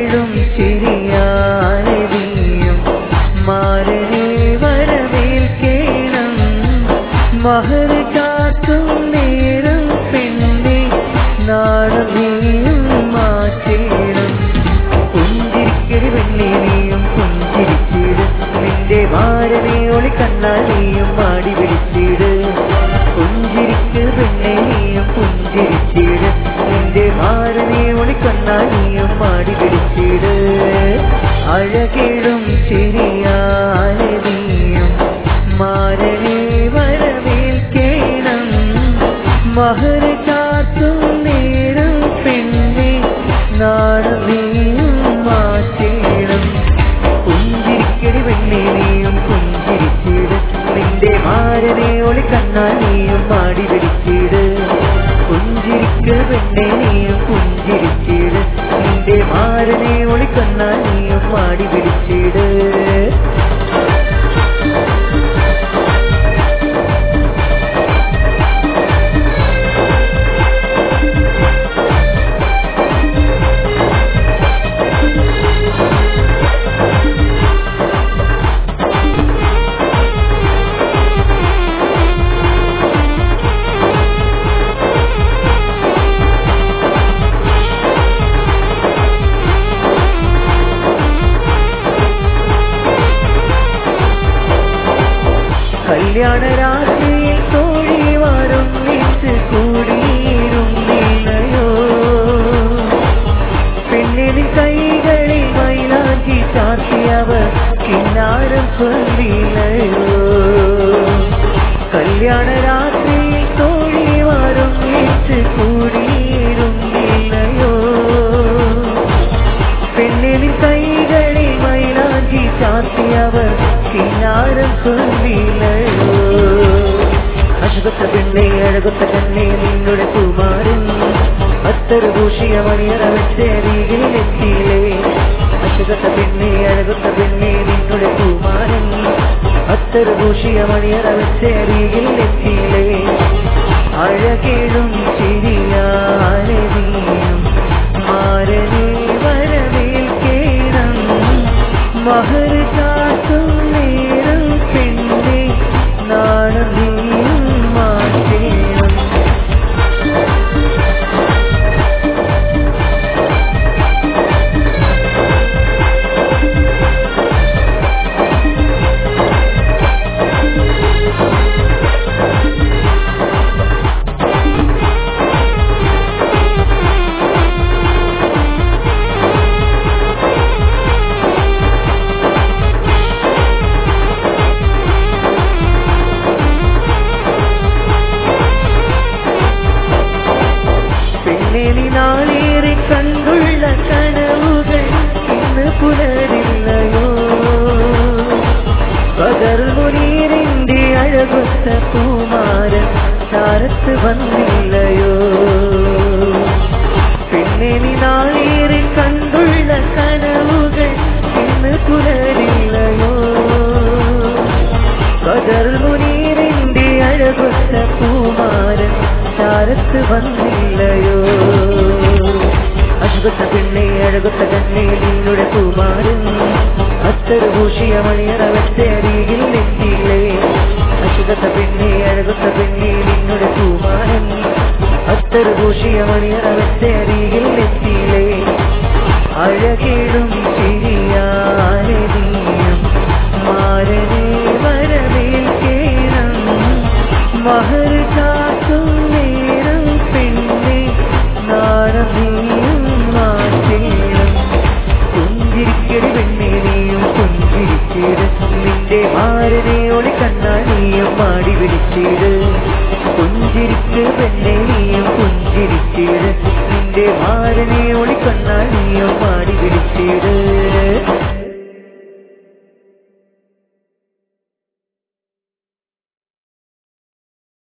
അഴകിടും ചിരിയാലെ നീയും മാരനെ വരവേൽക്കേണം മഹർ കാത്തും നേരം പെണ്ണെ നാണം നീയും മാറ്റേണം പുഞ്ചിരിക്കടി പെണ്ണെ നീയും പുഞ്ചിരിച്ചിട് നിന്റെ മാരനെ ഒളിക്കണ്ണാൽ നീയും മാടി പിടിച്ചിട് പുഞ്ചിരിക്ക് പെണ്ണെ നീയും പുഞ്ചിരിച്ചിട് നിന്റെ മാരനെ ഒളിക്കണ്ണാൽ നീയും മാടി പിടിച്ചിട് അഴകിടും ചിരിയാലെ നീയും മാരനെ വരവേൽക്കേണം മഹർ കാത്തും നേരം പെണ്ണെ നാണം നീയും മാറ്റേണം പുഞ്ചിരിക്കടി പെണ്ണെ നീയും പുഞ്ചിരിച്ചിട് നിന്റെ മാരനെ ഒളിക്കണ്ണാൽ നീയും മാടി പിടിച്ചിട് പുഞ്ചിരിക്ക് പെണ്ണെ നീയും പുഞ്ചിരിച്ചിട് നിന്റെ മാരനെ ഒളിക്കണ്ണാൽ നീയും മാടി പിടിച്ചിട് കല്യാണ രാത്രിയിൽ തോഴിവാരും വീട്ട് കൂടിയിരുന്നില്ലയോ പെണ്ണിന് കൈകളിൽ മൈലാഞ്ചി ചാർത്തിയവർ കിന്നാരം ചൊല്ലില്ലയോ കല്യാണ രാത്രിയിൽ തോഴിവാരും വീട്ട് കൂടിയിരുന്നില്ലയോ പെണ്ണിന് കൈകളിൽ മൈലാഞ്ചി ചാർത്തിയവർ കിന്നാരം ചൊല്ലില്ലയോ അശുദ്ധ പെണ്ണെ അഴകൊത്ത കണ്ണെ നിന്നുടെ കുമാരൻ അത്തറ് ഭൂഷിയ മണിയറ വെച്ചരികിലെത്തിയില്ലേ അശുദ്ധ പെണ്ണെ അഴകൊത്ത പെണ്ണെ നിന്നുടെ കുമാരൻ അത്തറ് ഭൂഷിയ മണിയറ വെച്ചരികിലെത്തിയില്ലേ അഴകിടും ചിരിയാലെ നീയും മാരനെ വരവേൽക്കേണം മഹർ കാത്തും നേരം പെണ്ണെ നാണം നീയും മാറ്റേണം നാളേറെ കണ്ടുള്ള കനവുകൾ ഇന്ന് പുലരില്ലയോ പകർമുനീരിന്റെ അഴകൊത്ത പൂമാരൻ ചാരത്ത് വന്നില്ലയോ പിന്നെ നീ നാളേറെ കണ്ടുള്ള കനവുകൾ ഇന്ന് പുലരില്ലയോ പകർമുനീരിന്റെ അഴകൊത്ത പൂമാരൻ ചാരത്ത് വന്നില്ലയോ അശുദ്ധ പെണ്ണെ അഴകൊത്ത കണ്ണെ നിന്നുടെ കുമാരൻ അത്തറ് ഭൂഷിയ മണിയറ വെച്ചരികിൽ എത്തിയില്ലേ അശുദ്ധ പെണ്ണെ അഴകൊത്ത പെണ്ണെ നിന്നുടെ കുമാരൻ അത്തറ് ഭൂഷിയ മണിയറ വെച്ചരികിൽ എത്തിയില്ലേ അഴകിടും ചിരിയാലെ നീയും മാരനെ വരവേൽക്കേണം മഹർ കാത്തും നേരം പെണ്ണെ നാണം നീയും മാറ്റേണം പുഞ്ചിരിക്കടി പെണ്ണെ നീയും പുഞ്ചിരിച്ചിട് നിന്റെ മാരനെ ഒളിക്കണ്ണാൽ നീയും മാടി പിടിച്ചിട് പുഞ്ചിരിക്ക് പെണ്ണെ നീയും പുഞ്ചിരിച്ചിട് നിന്റെ മാരനെ ഒളിക്കണ്ണാൽ നീയും മാടി പിടിച്ചിട്